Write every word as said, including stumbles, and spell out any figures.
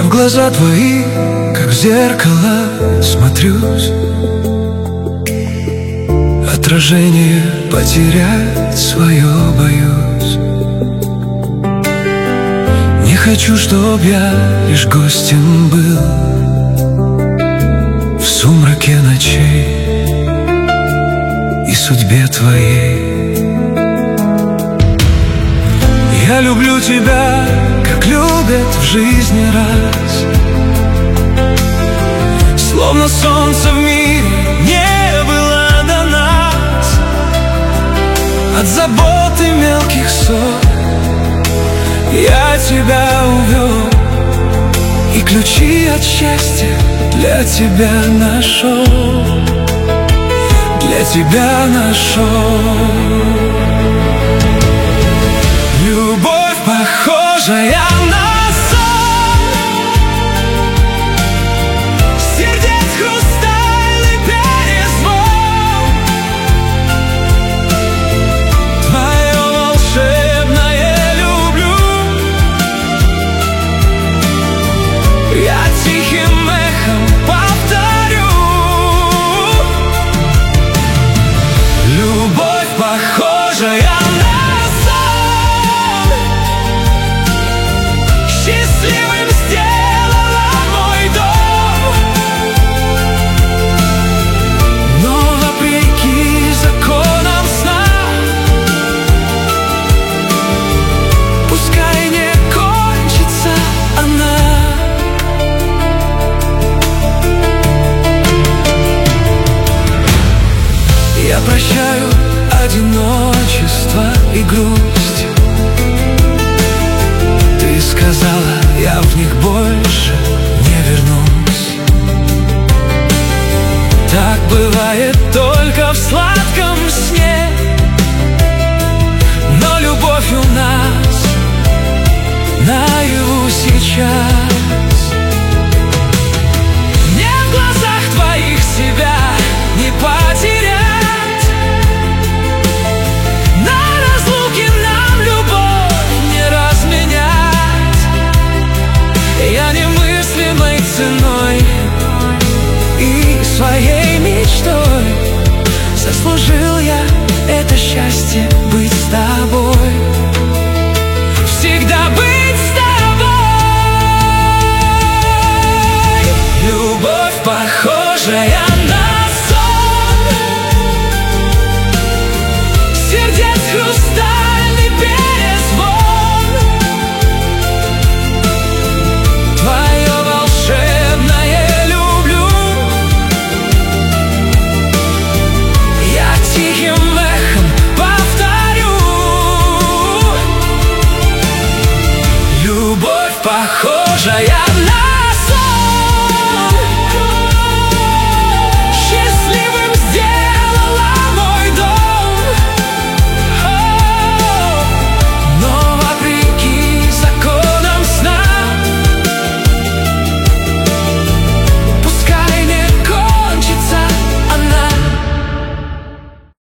Я в глаза твои, как в зеркало, смотрюсь. Отражение потерять свое боюсь. Не хочу, чтоб я лишь гостем был в сумраке ночей и судьбе твоей. Я люблю тебя, как любят в жизни раз, словно солнце в мире не было до нас. От заботы мелких ссор я тебя увел, и ключи от счастья для тебя нашел, для тебя нашел. Любовь, похожая на сон, сердец хрустальный перезвон, твое волшебное люблю. Я тихим эхом повторю. Любовь, похожая на счастливым сделала мой дом. Но вопреки законам сна, пускай не кончится она. Я прощаю одиночество и грусть. Ты сказала, я в них больше не вернусь. Так бывает только в сладком сне, но любовь у нас наяву сейчас. Мне в глазах твоих себя не потерять. Своей мечтой заслужил я это счастье, быть с тобой, всегда быть с тобой. Любовь, похожая на сон, сердец хрустальный перезвон, твое волшебное похожая